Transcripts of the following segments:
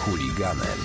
chuliganem.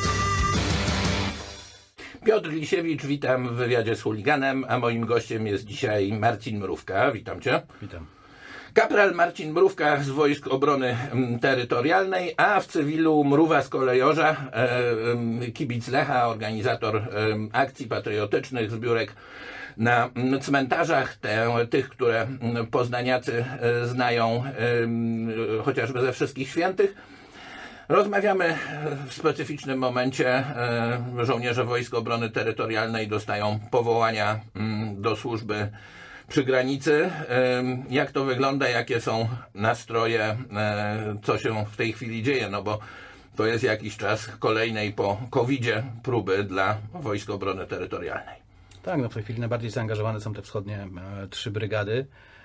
Piotr Lisiewicz, witam w wywiadzie z chuliganem, a moim gościem jest dzisiaj Marcin Mrówka. Witam cię. Witam. Kapral Marcin Mrówka z Wojsk Obrony Terytorialnej, a w cywilu Mrówa z Kolejorza, kibic Lecha, organizator akcji patriotycznych, zbiórek na cmentarzach, tych, które poznaniacy znają chociażby ze Wszystkich Świętych. Rozmawiamy w specyficznym momencie. Żołnierze Wojsk Obrony Terytorialnej dostają powołania do służby przy granicy. Jak to wygląda, jakie są nastroje, co się w tej chwili dzieje, no bo to jest jakiś czas kolejnej po COVID-zie próby dla Wojsk Obrony Terytorialnej. Tak, no w tej chwili najbardziej zaangażowane są te wschodnie 3 brygady.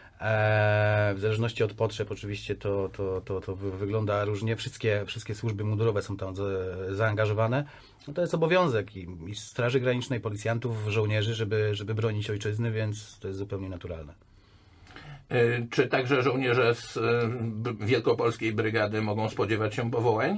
W zależności od potrzeb oczywiście to wygląda różnie. Wszystkie służby mundurowe są tam zaangażowane. No to jest obowiązek i Straży Granicznej, policjantów, żołnierzy, żeby bronić ojczyzny, więc to jest zupełnie naturalne. Czy także żołnierze z Wielkopolskiej Brygady mogą spodziewać się powołań?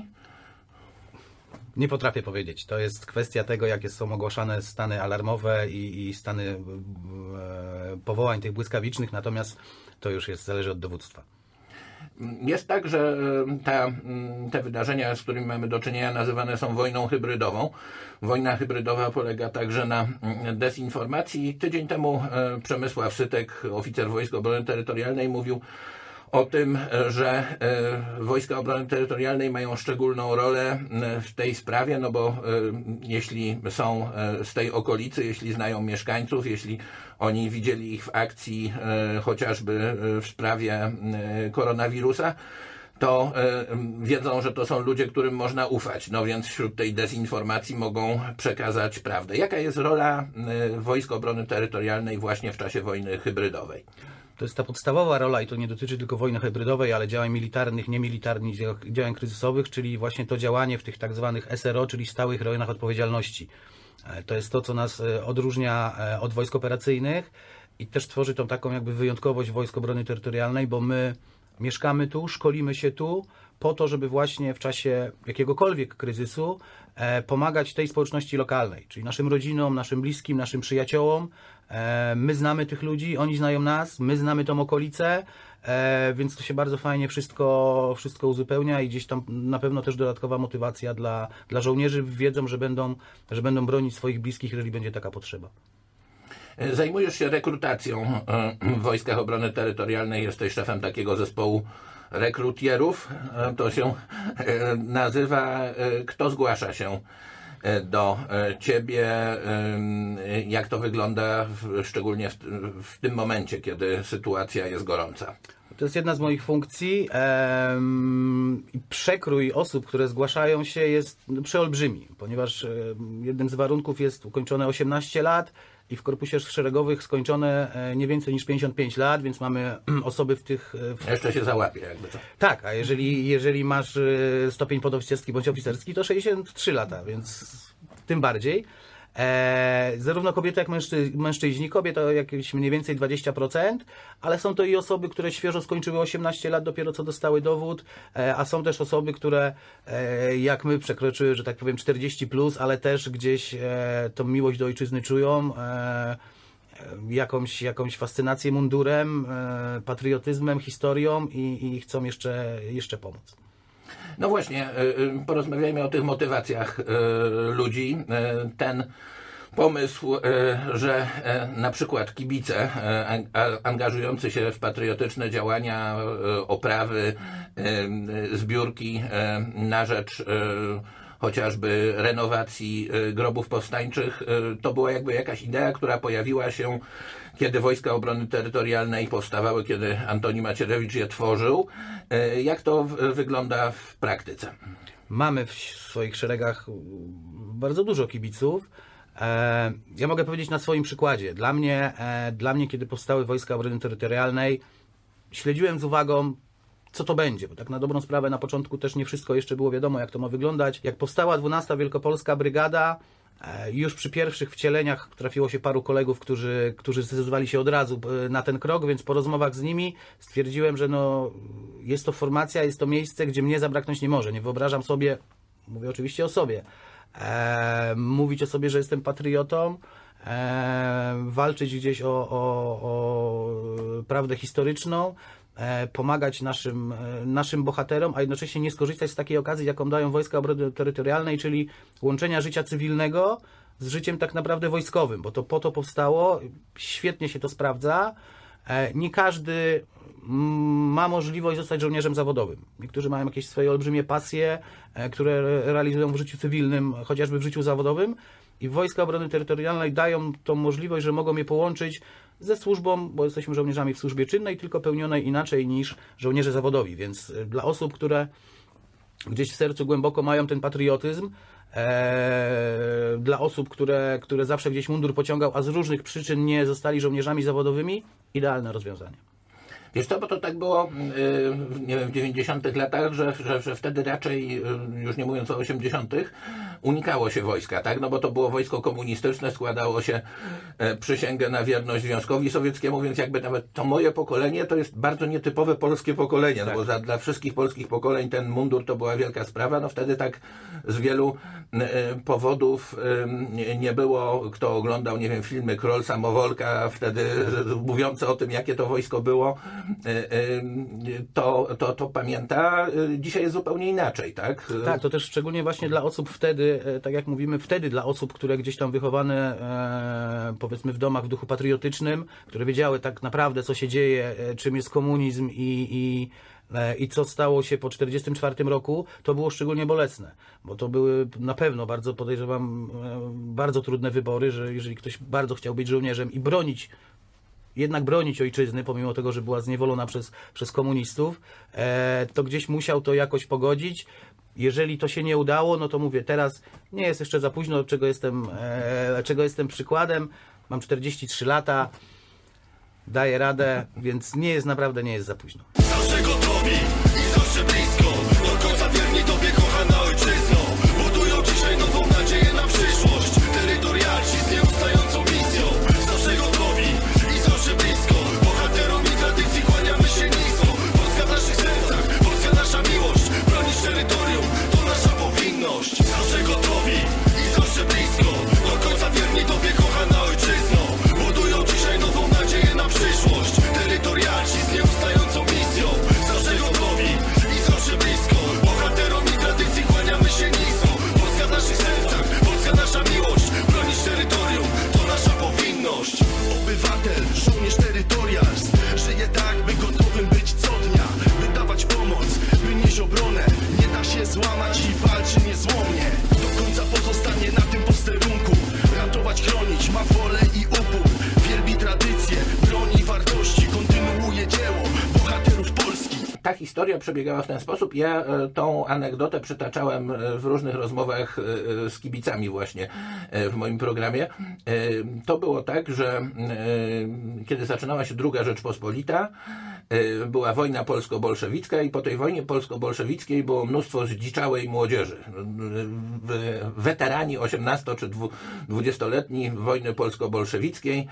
Nie potrafię powiedzieć. To jest kwestia tego, jakie są ogłaszane stany alarmowe i stany powołań tych błyskawicznych, natomiast to już zależy od dowództwa. Jest tak, że te wydarzenia, z którymi mamy do czynienia, nazywane są wojną hybrydową. Wojna hybrydowa polega także na dezinformacji. Tydzień temu Przemysław Sytek, oficer Wojsk Obrony Terytorialnej, mówił o tym, że Wojska Obrony Terytorialnej mają szczególną rolę w tej sprawie, no bo jeśli są z tej okolicy, jeśli znają mieszkańców, jeśli oni widzieli ich w akcji chociażby w sprawie koronawirusa, to wiedzą, że to są ludzie, którym można ufać. No więc wśród tej dezinformacji mogą przekazać prawdę. Jaka jest rola Wojsk Obrony Terytorialnej właśnie w czasie wojny hybrydowej? To jest ta podstawowa rola i to nie dotyczy tylko wojny hybrydowej, ale działań militarnych, niemilitarnych, działań kryzysowych, czyli właśnie to działanie w tych tak zwanych SRO, czyli stałych rejonach odpowiedzialności. To jest to, co nas odróżnia od wojsk operacyjnych i też tworzy tą taką jakby wyjątkowość Wojsk Obrony Terytorialnej, bo my mieszkamy tu, szkolimy się tu po to, żeby właśnie w czasie jakiegokolwiek kryzysu pomagać tej społeczności lokalnej, czyli naszym rodzinom, naszym bliskim, naszym przyjaciołom. My znamy tych ludzi, oni znają nas, my znamy tą okolicę, więc to się bardzo fajnie wszystko uzupełnia i gdzieś tam na pewno też dodatkowa motywacja dla żołnierzy. Wiedzą, że będą bronić swoich bliskich, jeżeli będzie taka potrzeba. Zajmujesz się rekrutacją w Wojskach Obrony Terytorialnej, jesteś szefem takiego zespołu rekrutierów. To się nazywa. Kto zgłasza się do ciebie? Jak to wygląda szczególnie w tym momencie, kiedy sytuacja jest gorąca? To jest jedna z moich funkcji. Przekrój osób, które zgłaszają się, jest przeolbrzymi, ponieważ jednym z warunków jest ukończone 18 lat i w korpusie szeregowych skończone nie więcej niż 55 lat, więc mamy osoby w tych... Jeszcze się załapie, jakby to. Tak, a jeżeli masz stopień podoficerski bądź oficerski, to 63 lata, więc tym bardziej. Zarówno kobiety, jak mężczyźni. Kobiet to jakieś mniej więcej 20%, ale są to i osoby, które świeżo skończyły 18 lat, dopiero co dostały dowód, a są też osoby, które jak my przekroczyły, że tak powiem 40+, ale też gdzieś tą miłość do ojczyzny czują, jakąś fascynację mundurem, patriotyzmem, historią i chcą jeszcze pomóc. No właśnie, porozmawiajmy o tych motywacjach ludzi. Ten pomysł, że na przykład kibice angażujący się w patriotyczne działania, oprawy, zbiórki na rzecz chociażby renowacji grobów powstańczych, to była jakby jakaś idea, która pojawiła się, kiedy Wojska Obrony Terytorialnej powstawały, kiedy Antoni Macierewicz je tworzył. Jak to wygląda w praktyce? Mamy w swoich szeregach bardzo dużo kibiców. Ja mogę powiedzieć na swoim przykładzie. Dla mnie, kiedy powstały Wojska Obrony Terytorialnej, śledziłem z uwagą, co to będzie, bo tak na dobrą sprawę na początku też nie wszystko jeszcze było wiadomo, jak to ma wyglądać. Jak powstała 12. Wielkopolska Brygada, już przy pierwszych wcieleniach trafiło się paru kolegów, którzy zdecydowali się od razu na ten krok, więc po rozmowach z nimi stwierdziłem, że jest to formacja, jest to miejsce, gdzie mnie zabraknąć nie może. Nie wyobrażam sobie mówię oczywiście o sobie, mówić o sobie, że jestem patriotą, walczyć gdzieś o prawdę historyczną, pomagać naszym bohaterom, a jednocześnie nie skorzystać z takiej okazji, jaką dają Wojska Obrony Terytorialnej, czyli łączenia życia cywilnego z życiem tak naprawdę wojskowym, bo to po to powstało, świetnie się to sprawdza. Nie każdy ma możliwość zostać żołnierzem zawodowym. Niektórzy mają jakieś swoje olbrzymie pasje, które realizują w życiu cywilnym, chociażby w życiu zawodowym, i Wojska Obrony Terytorialnej dają tą możliwość, że mogą je połączyć ze służbą, bo jesteśmy żołnierzami w służbie czynnej, tylko pełnionej inaczej niż żołnierze zawodowi. Więc dla osób, które gdzieś w sercu głęboko mają ten patriotyzm, dla osób, które zawsze gdzieś mundur pociągał, a z różnych przyczyn nie zostali żołnierzami zawodowymi, idealne rozwiązanie. Wiesz co, bo to tak było nie wiem, w 90 latach, że wtedy raczej, już nie mówiąc o 80, unikało się wojska, tak? No bo to było wojsko komunistyczne, składało się przysięgę na wierność Związkowi Sowieckiemu, więc jakby nawet to moje pokolenie to jest bardzo nietypowe polskie pokolenie, tak. No bo dla wszystkich polskich pokoleń ten mundur to była wielka sprawa, no wtedy tak z wielu powodów nie było, kto oglądał, nie wiem, filmy Król Samowolka, wtedy mówiące o tym, jakie to wojsko było, to pamięta. Dzisiaj jest zupełnie inaczej, tak? Tak, to też szczególnie właśnie dla osób wtedy, tak jak mówimy, wtedy dla osób, które gdzieś tam wychowane, powiedzmy w domach w duchu patriotycznym, które wiedziały tak naprawdę, co się dzieje, czym jest komunizm i co stało się po 1944 roku, to było szczególnie bolesne, bo to były na pewno, bardzo podejrzewam, bardzo trudne wybory, że jeżeli ktoś bardzo chciał być żołnierzem i jednak bronić ojczyzny, pomimo tego, że była zniewolona przez komunistów, to gdzieś musiał to jakoś pogodzić. Jeżeli to się nie udało, no to mówię, teraz nie jest jeszcze za późno, czego jestem przykładem. Mam 43 lata, daję radę, więc naprawdę nie jest za późno. Zawsze gotowi i zawsze blisko, do końca wierni Tobie, kochana ojczyzno. Budują dzisiaj nową nadzieję na przyszłość, terytorialci z nieustającą misją. Zawsze gotowi i zawsze blisko, bohaterom i tradycji kłaniamy się nisko. Polska w naszych sercach, Polska nasza miłość, bronić terytorium to nasza powinność. Zawsze gotowi i zawsze blisko, do końca wierni Tobie, kochana ojczyzno. Budują dzisiaj nową nadzieję na przyszłość, terytorialci z nieustającą misją. Zawsze gotowi i zawsze blisko, bohaterom i tradycji kłaniamy się nisko. Polska w naszych sercach, Polska nasza miłość, bronić terytorium to nasza powinność. Obywatel, żołnierz terytorialstw, żyje tak, by gotowym być co dnia, by dawać pomoc, by nieść obronę. Nie da się złamać i walczy niezłomnie, do końca pozostanie na tym posterunku. Ratować, chronić, ma wolę i upór, wielbi tradycje, broni wartości, kontynuuje dzieło bohaterów Polski. Ta historia przebiegała w ten sposób. Ja tą anegdotę przytaczałem w różnych rozmowach z kibicami właśnie w moim programie. To było tak, że kiedy zaczynała się II Rzeczpospolita, była wojna polsko-bolszewicka i po tej wojnie polsko-bolszewickiej było mnóstwo zdziczałej młodzieży. Weterani 18 czy 20-letni wojny polsko-bolszewickiej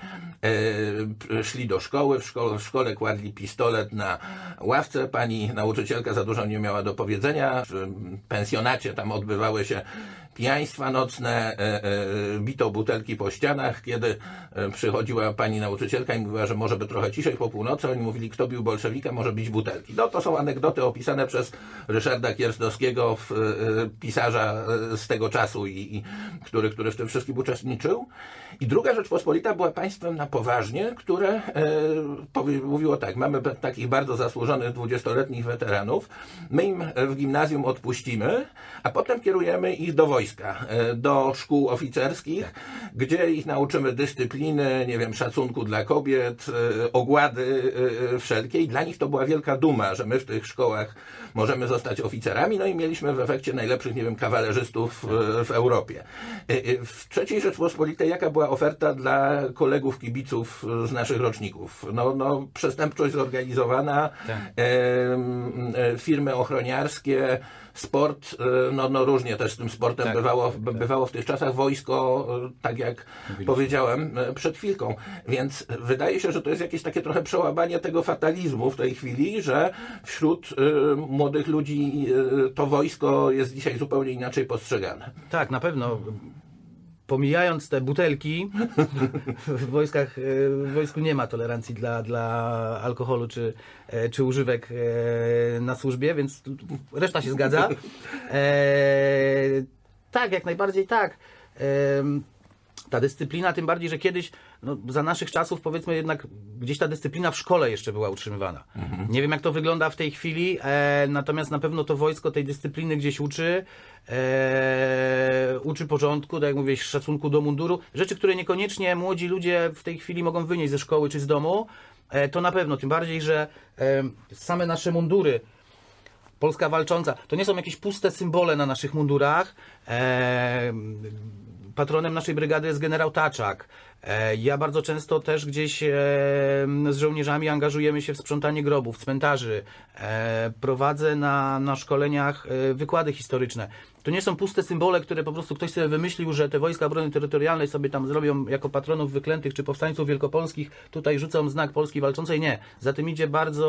szli do szkoły, w szkole kładli pistolet na ławce, pani nauczycielka za dużo nie miała do powiedzenia, w pensjonacie tam odbywały się pijaństwa nocne, bito butelki po ścianach, kiedy przychodziła pani nauczycielka i mówiła, że może by trochę ciszej po północy, oni mówili, kto bił bolszewika, może bić butelki. No to są anegdoty opisane przez Ryszarda Kiersdowskiego, pisarza z tego czasu, który w tym wszystkim uczestniczył. I II Rzeczpospolita była państwem na poważnie, które mówiło tak, mamy takich bardzo zasłużonych 20-letnich weteranów, my im w gimnazjum odpuścimy, a potem kierujemy ich do wojska, do szkół oficerskich, gdzie ich nauczymy dyscypliny, nie wiem, szacunku dla kobiet, ogłady wszelkiej. Dla nich to była wielka duma, że my w tych szkołach możemy zostać oficerami, no i mieliśmy w efekcie najlepszych, nie wiem, kawalerzystów w Europie. W III Rzeczpospolitej jaka była oferta dla kolegów, kibiców z naszych roczników? No przestępczość zorganizowana, firmy ochroniarskie, sport, no różnie też z tym sportem Tak, bywało w tych czasach. Wojsko, tak jak powiedziałem przed chwilką. Więc wydaje się, że to jest jakieś takie trochę przełamanie tego fatalizmu w tej chwili, że wśród młodych ludzi to wojsko jest dzisiaj zupełnie inaczej postrzegane. Tak, na pewno. Pomijając te butelki, w wojsku nie ma tolerancji dla alkoholu czy używek na służbie, więc reszta się zgadza. Tak, jak najbardziej tak. Ta dyscyplina, tym bardziej, że kiedyś, za naszych czasów, powiedzmy, jednak gdzieś ta dyscyplina w szkole jeszcze była utrzymywana. Nie wiem, jak to wygląda w tej chwili, natomiast na pewno to wojsko tej dyscypliny gdzieś uczy. Uczy porządku, tak jak mówię, szacunku do munduru. Rzeczy, które niekoniecznie młodzi ludzie w tej chwili mogą wynieść ze szkoły czy z domu, to na pewno. Tym bardziej, że same nasze mundury, Polska walcząca, to nie są jakieś puste symbole na naszych mundurach. Patronem naszej brygady jest generał Taczak. Ja bardzo często też gdzieś z żołnierzami angażujemy się w sprzątanie grobów, cmentarzy. Prowadzę na szkoleniach wykłady historyczne. To nie są puste symbole, które po prostu ktoś sobie wymyślił, że te Wojska Obrony Terytorialnej sobie tam zrobią jako patronów wyklętych czy powstańców wielkopolskich. Tutaj rzucą znak Polski Walczącej. Nie. Za tym idzie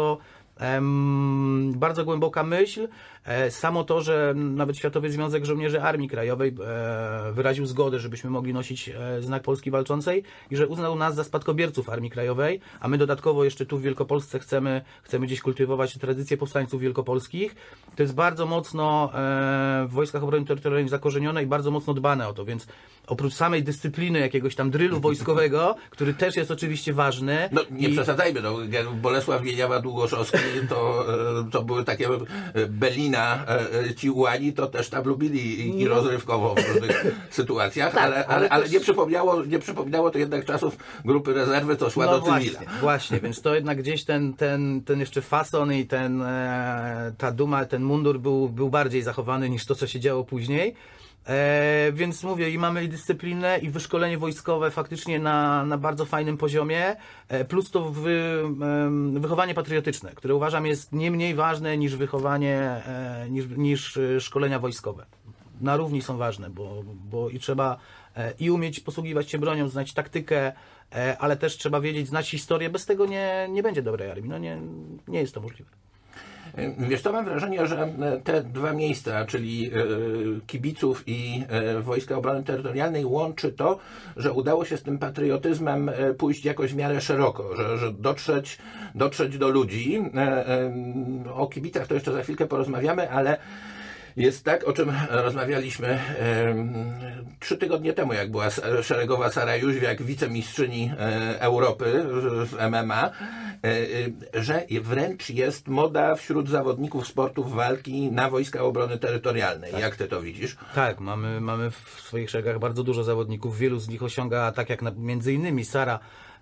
bardzo głęboka myśl. Samo to, że nawet Światowy Związek Żołnierzy Armii Krajowej wyraził zgodę, żebyśmy mogli nosić znak Polski Walczącej i że uznał nas za spadkobierców Armii Krajowej, a my dodatkowo jeszcze tu w Wielkopolsce chcemy gdzieś kultywować tradycję powstańców wielkopolskich. To jest bardzo mocno w Wojskach Obrony Terytorialnej zakorzenione i bardzo mocno dbane o to, więc oprócz samej dyscypliny jakiegoś tam drylu wojskowego, który też jest oczywiście ważny. Nie przesadzajmy, Bolesław Wieniawa-Długoszowski to były takie Belina, ci ułani to też tam lubili i rozrywkowo w różnych sytuacjach, tak, ale nie przypominało to jednak czasów grupy rezerwy, to szła do cywila. Właśnie, więc to jednak gdzieś ten jeszcze fason i ta duma, ten mundur był bardziej zachowany niż to, co się działo później. Więc mówię, i mamy i dyscyplinę, i wyszkolenie wojskowe faktycznie na bardzo fajnym poziomie, plus to wychowanie patriotyczne, które uważam jest nie mniej ważne niż wychowanie, niż szkolenia wojskowe. Na równi są ważne, bo i trzeba i umieć posługiwać się bronią, znać taktykę, ale też trzeba znać historię. Bez tego nie będzie dobrej armii. Nie jest to możliwe. Wiesz, to mam wrażenie, że te dwa miejsca, czyli kibiców i Wojska Obrony Terytorialnej, łączy to, że udało się z tym patriotyzmem pójść jakoś w miarę szeroko, że dotrzeć do ludzi. O kibicach to jeszcze za chwilkę porozmawiamy, ale jest tak, o czym rozmawialiśmy 3 tygodnie temu, jak była szeregowa Sara Jóźwiak, wicemistrzyni Europy w MMA, że wręcz jest moda wśród zawodników sportów walki na Wojska Obrony Terytorialnej. Tak. Jak ty to widzisz? Tak, mamy w swoich szeregach bardzo dużo zawodników. Wielu z nich osiąga, tak jak między innymi Sara,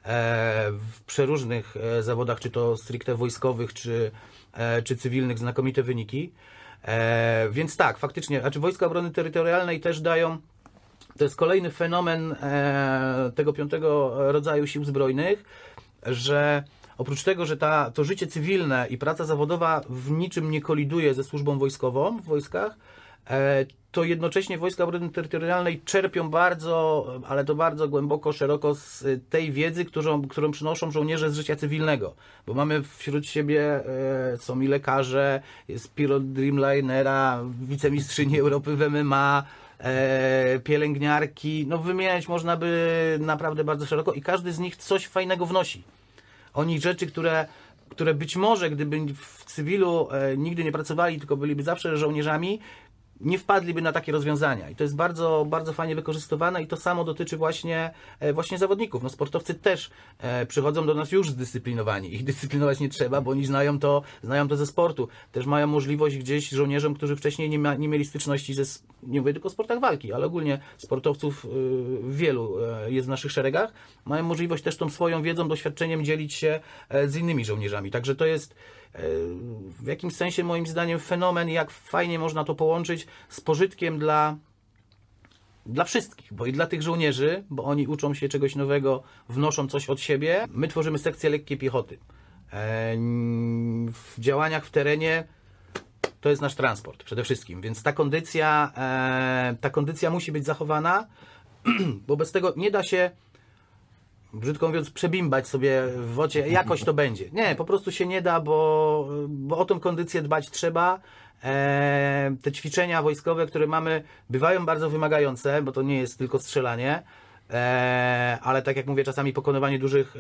w przeróżnych zawodach, czy to stricte wojskowych, czy cywilnych, znakomite wyniki. Więc tak, faktycznie, Wojska Obrony Terytorialnej też dają, to jest kolejny fenomen tego 5. rodzaju sił zbrojnych, że oprócz tego, że to życie cywilne i praca zawodowa w niczym nie koliduje ze służbą wojskową w wojskach, to jednocześnie Wojska Obrony Terytorialnej czerpią bardzo, ale to bardzo głęboko, szeroko z tej wiedzy, którą przynoszą żołnierze z życia cywilnego. Bo mamy wśród siebie, są i lekarze, jest pilot Dreamlinera, wicemistrzyni Europy w MMA, pielęgniarki, wymieniać można by naprawdę bardzo szeroko i każdy z nich coś fajnego wnosi. Oni rzeczy, które być może, gdyby w cywilu nigdy nie pracowali, tylko byliby zawsze żołnierzami, nie wpadliby na takie rozwiązania. I to jest bardzo, bardzo fajnie wykorzystywane i to samo dotyczy właśnie zawodników. Sportowcy też przychodzą do nas już zdyscyplinowani. Ich dyscyplinować nie trzeba, bo oni znają to ze sportu. Też mają możliwość gdzieś żołnierzom, którzy wcześniej nie mieli styczności nie mówię tylko o sportach walki, ale ogólnie sportowców wielu jest w naszych szeregach, mają możliwość też tą swoją wiedzą, doświadczeniem dzielić się z innymi żołnierzami. Także to jest w jakimś sensie moim zdaniem fenomen, jak fajnie można to połączyć z pożytkiem dla wszystkich, bo i dla tych żołnierzy, bo oni uczą się czegoś nowego, wnoszą coś od siebie. My tworzymy sekcję lekkiej piechoty. W działaniach w terenie to jest nasz transport przede wszystkim, więc ta kondycja musi być zachowana, bo bez tego nie da się, brzydko mówiąc, przebimbać sobie w wodzie, jakoś to będzie. Nie, po prostu się nie da, bo o tą kondycję dbać trzeba. Te ćwiczenia wojskowe, które mamy, bywają bardzo wymagające, bo to nie jest tylko strzelanie, ale tak jak mówię, czasami pokonywanie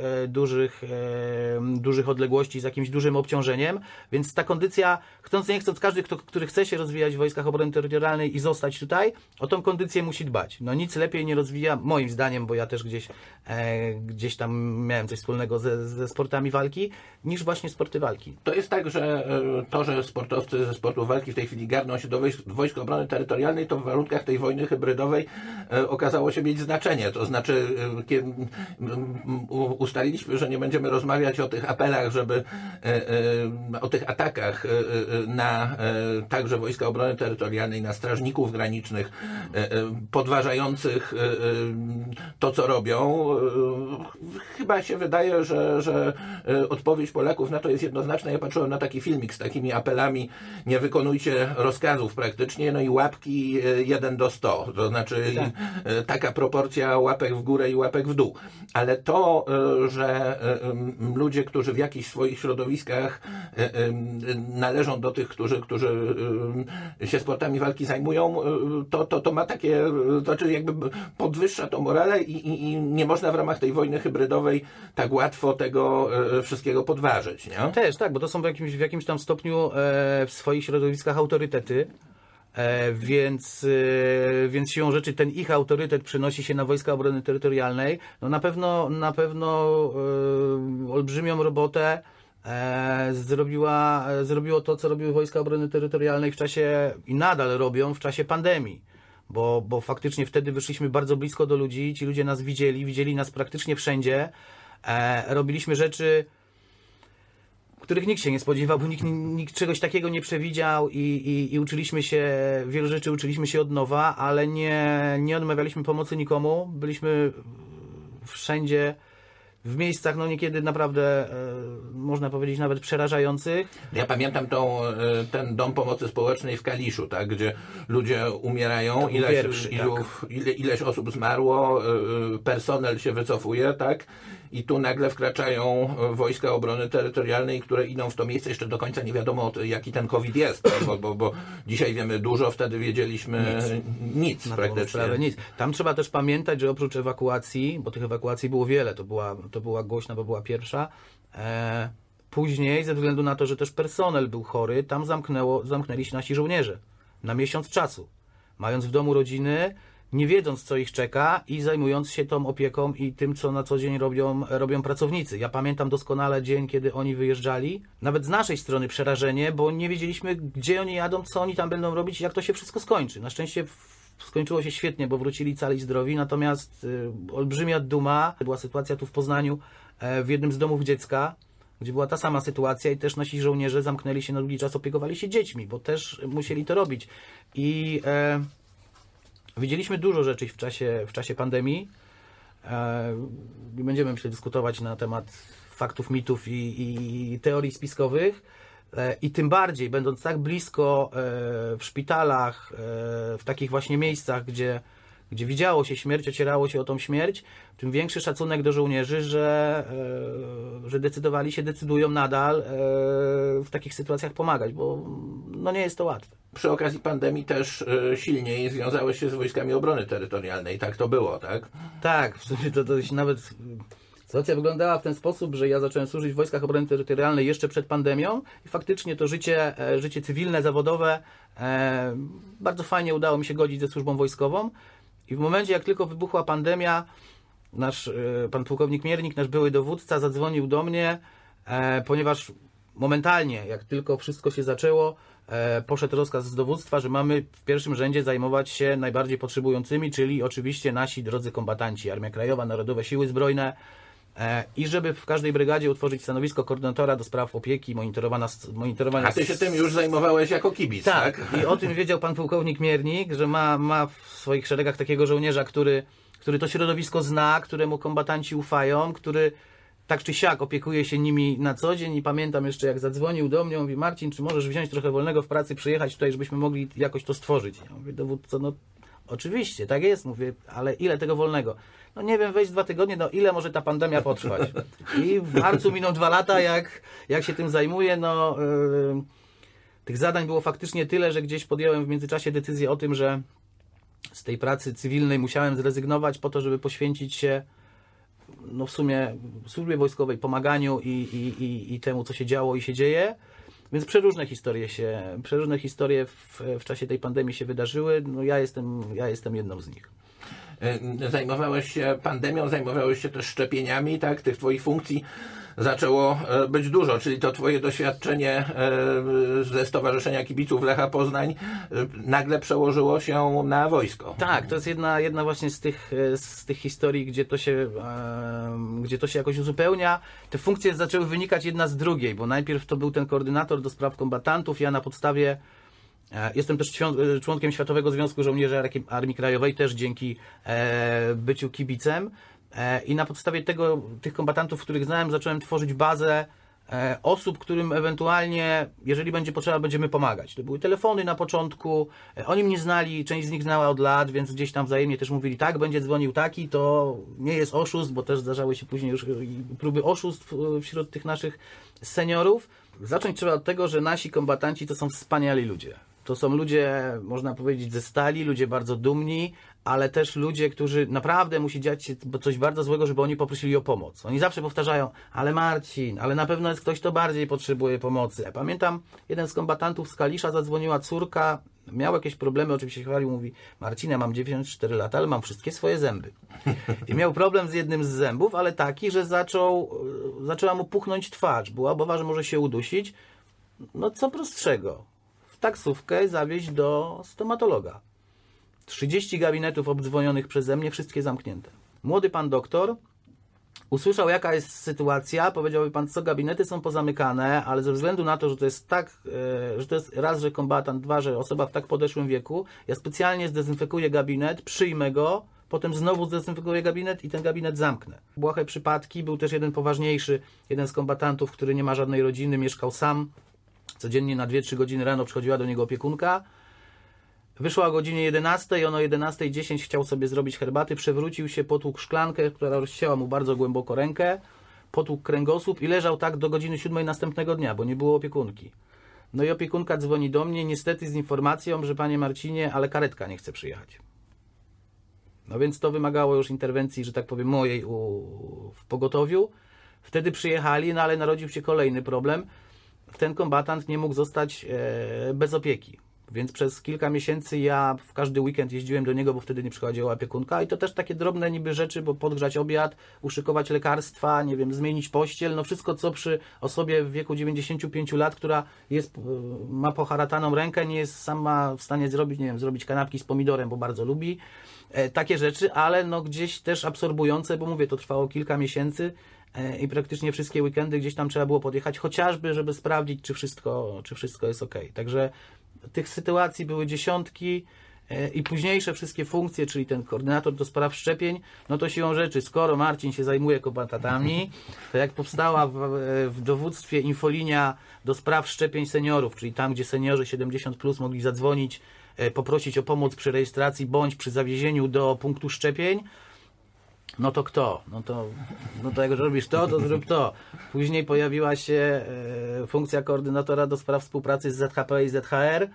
dużych odległości z jakimś dużym obciążeniem, więc ta kondycja, chcąc nie chcąc, każdy, który chce się rozwijać w Wojskach Obrony Terytorialnej i zostać tutaj, o tą kondycję musi dbać. No nic lepiej nie rozwija, moim zdaniem, bo ja też gdzieś tam miałem coś wspólnego ze sportami walki, niż właśnie sporty walki. To jest tak, że to, że sportowcy ze sportu walki w tej chwili garną się do Wojsk Obrony Terytorialnej, to w warunkach tej wojny hybrydowej okazało się mieć znaczenie. To znaczy ustaliliśmy, że nie będziemy rozmawiać o tych apelach, o tych atakach na także Wojska Obrony Terytorialnej, na strażników granicznych, podważających to, co robią. Chyba się wydaje, że odpowiedź Polaków na to jest jednoznaczna. Ja patrzyłem na taki filmik z takimi apelami: nie wykonujcie rozkazów praktycznie, no i łapki 1:100. To znaczy taka proporcja łapek w górę i łapek w dół. Ale to, że ludzie, którzy w jakichś swoich środowiskach należą do tych, którzy się sportami walki zajmują, to ma takie, to znaczy jakby podwyższa to morale i nie można w ramach tej wojny hybrydowej tak łatwo tego wszystkiego podważyć, nie? Też, tak, bo to są w jakimś tam stopniu w swoich środowiskach autorytety. Więc siłą rzeczy ten ich autorytet przenosi się na Wojska Obrony Terytorialnej. No na pewno olbrzymią robotę zrobiło to, co robiły Wojska Obrony Terytorialnej w czasie i nadal robią w czasie pandemii. Bo faktycznie wtedy wyszliśmy bardzo blisko do ludzi, ci ludzie nas widzieli nas praktycznie wszędzie. Robiliśmy rzeczy, których nikt się nie spodziewał, bo nikt czegoś takiego nie przewidział i uczyliśmy się, wielu rzeczy uczyliśmy się od nowa, ale nie odmawialiśmy pomocy nikomu. Byliśmy wszędzie, w miejscach, no niekiedy naprawdę, można powiedzieć, nawet przerażających. Ja pamiętam ten dom pomocy społecznej w Kaliszu, tak, gdzie ludzie umierają, ileś osób zmarło, personel się wycofuje, tak, i tu nagle wkraczają Wojska Obrony Terytorialnej, które idą w to miejsce. Jeszcze do końca nie wiadomo, jaki ten COVID jest, tak? bo dzisiaj wiemy dużo, wtedy wiedzieliśmy nic praktycznie. Nic. Tam trzeba też pamiętać, że oprócz ewakuacji, bo tych ewakuacji było wiele, to była głośna, bo była pierwsza, później, ze względu na to, że też personel był chory, tam zamknęli się nasi żołnierze na miesiąc czasu, mając w domu rodziny, nie wiedząc, co ich czeka i zajmując się tą opieką i tym, co na co dzień robią pracownicy. Ja pamiętam doskonale dzień, kiedy oni wyjeżdżali. Nawet z naszej strony przerażenie, bo nie wiedzieliśmy, gdzie oni jadą, co oni tam będą robić i jak to się wszystko skończy. Na szczęście skończyło się świetnie, bo wrócili cali i zdrowi, natomiast olbrzymia duma. Była sytuacja tu w Poznaniu, w jednym z domów dziecka, gdzie była ta sama sytuacja i też nasi żołnierze zamknęli się na długi czas, opiekowali się dziećmi, bo też musieli to robić. I widzieliśmy dużo rzeczy w czasie pandemii. Będziemy, myślę, dyskutować na temat faktów, mitów i teorii spiskowych. I tym bardziej, będąc tak blisko w szpitalach, w takich właśnie miejscach, gdzie widziało się śmierć, ocierało się o tą śmierć, tym większy szacunek do żołnierzy, że decydują nadal w takich sytuacjach pomagać, bo no nie jest to łatwe. Przy okazji pandemii też silniej związałeś się z Wojskami Obrony Terytorialnej. Tak to było, tak? Tak, w sumie to się nawet... Sytuacja wyglądała w ten sposób, że ja zacząłem służyć w Wojskach Obrony Terytorialnej jeszcze przed pandemią i faktycznie to życie cywilne, zawodowe bardzo fajnie udało mi się godzić ze służbą wojskową i w momencie, jak tylko wybuchła pandemia, pan pułkownik Miernik, nasz były dowódca, zadzwonił do mnie, ponieważ momentalnie, jak tylko wszystko się zaczęło, poszedł rozkaz z dowództwa, że mamy w pierwszym rzędzie zajmować się najbardziej potrzebującymi, czyli oczywiście nasi drodzy kombatanci, Armia Krajowa, Narodowe Siły Zbrojne, i żeby w każdej brygadzie utworzyć stanowisko koordynatora do spraw opieki, monitorowania... A ty się tym już zajmowałeś jako kibic, tak? I o tym wiedział pan pułkownik Miernik, że ma w swoich szeregach takiego żołnierza, który to środowisko zna, któremu kombatanci ufają, który tak czy siak opiekuję się nimi na co dzień i pamiętam jeszcze, jak zadzwonił do mnie, mówi: Marcin, czy możesz wziąć trochę wolnego w pracy, przyjechać tutaj, żebyśmy mogli jakoś to stworzyć? Ja mówię: dowódco, no oczywiście, tak jest. Mówię: ale ile tego wolnego? No nie wiem, wejść 2 tygodnie, no ile może ta pandemia potrwać? I w marcu miną 2 lata, jak się tym zajmuję, no tych zadań było faktycznie tyle, że gdzieś podjąłem w międzyczasie decyzję o tym, że z tej pracy cywilnej musiałem zrezygnować po to, żeby poświęcić się no w sumie służbie wojskowej, pomaganiu i temu, co się działo i się dzieje. Więc przeróżne historie w czasie tej pandemii się wydarzyły. No ja jestem jedną z nich. Zajmowałeś się pandemią, zajmowałeś się też szczepieniami, tak? Tych twoich funkcji zaczęło być dużo, czyli to twoje doświadczenie ze Stowarzyszenia Kibiców Lecha Poznań nagle przełożyło się na wojsko. Tak, to jest jedna właśnie z tych historii, gdzie to się jakoś uzupełnia. Te funkcje zaczęły wynikać jedna z drugiej, bo najpierw to był ten koordynator do spraw kombatantów. Ja na podstawie jestem też członkiem Światowego Związku Żołnierzy Armii Krajowej, też dzięki byciu kibicem. I na podstawie tych kombatantów, których znałem, zacząłem tworzyć bazę osób, którym ewentualnie, jeżeli będzie potrzeba, będziemy pomagać. To były telefony na początku, oni mnie znali, część z nich znała od lat, więc gdzieś tam wzajemnie też mówili: tak, będzie dzwonił taki, to nie jest oszust, bo też zdarzały się później już próby oszustw wśród tych naszych seniorów. Zacząć trzeba od tego, że nasi kombatanci to są wspaniali ludzie. To są ludzie, można powiedzieć, ze stali, ludzie bardzo dumni, ale też ludzie, którzy naprawdę musi dziać się coś bardzo złego, żeby oni poprosili o pomoc. Oni zawsze powtarzają: ale Marcin, ale na pewno jest ktoś, kto bardziej potrzebuje pomocy. Ja pamiętam, jeden z kombatantów z Kalisza, zadzwoniła córka, miał jakieś problemy, oczywiście się chwalił, mówi: Marcin, ja mam 94 lata, ale mam wszystkie swoje zęby. I miał problem z jednym z zębów, ale taki, że zaczęła mu puchnąć twarz. Była obawa, że może się udusić. No co prostszego? W taksówkę zawieźć do stomatologa. 30 gabinetów obdzwonionych przeze mnie, wszystkie zamknięte. Młody pan doktor usłyszał, jaka jest sytuacja, powiedział: pan co, gabinety są pozamykane, ale ze względu na to, że to jest że to jest raz, że kombatant, 2, że osoba w tak podeszłym wieku, ja specjalnie zdezynfekuję gabinet, przyjmę go, potem znowu zdezynfekuję gabinet i ten gabinet zamknę. Błahe przypadki, był też jeden poważniejszy, jeden z kombatantów, który nie ma żadnej rodziny, mieszkał sam. Codziennie na 2-3 godziny rano przychodziła do niego opiekunka. Wyszła o godzinie 11 i on o 11:10 chciał sobie zrobić herbaty, przewrócił się, potłukł szklankę, która rozcięła mu bardzo głęboko rękę, potłukł kręgosłup i leżał tak do godziny 7 następnego dnia, bo nie było opiekunki. No i opiekunka dzwoni do mnie, niestety z informacją, że: panie Marcinie, ale karetka nie chce przyjechać. No więc to wymagało już interwencji, że tak powiem, mojej w pogotowiu. Wtedy przyjechali, no ale narodził się kolejny problem. Ten kombatant nie mógł zostać bez opieki. Więc przez kilka miesięcy ja w każdy weekend jeździłem do niego, bo wtedy nie przychodziła opiekunka. I to też takie drobne niby rzeczy, bo podgrzać obiad, uszykować lekarstwa, nie wiem, zmienić pościel, no wszystko, co przy osobie w wieku 95 lat, która ma poharataną rękę, nie jest sama w stanie zrobić, nie wiem, zrobić kanapki z pomidorem, bo bardzo lubi. Takie rzeczy, ale no gdzieś też absorbujące, bo mówię, to trwało kilka miesięcy i praktycznie wszystkie weekendy gdzieś tam trzeba było podjechać, chociażby, żeby sprawdzić, czy wszystko jest ok. Także tych sytuacji były dziesiątki i późniejsze wszystkie funkcje, czyli ten koordynator do spraw szczepień, no to siłą rzeczy, skoro Marcin się zajmuje kombatantami, to jak powstała w dowództwie infolinia do spraw szczepień seniorów, czyli tam, gdzie seniorzy 70+ mogli zadzwonić, poprosić o pomoc przy rejestracji bądź przy zawiezieniu do punktu szczepień, no to kto? No to jak robisz to zrób to. Później pojawiła się funkcja koordynatora do spraw współpracy z ZHP i ZHR,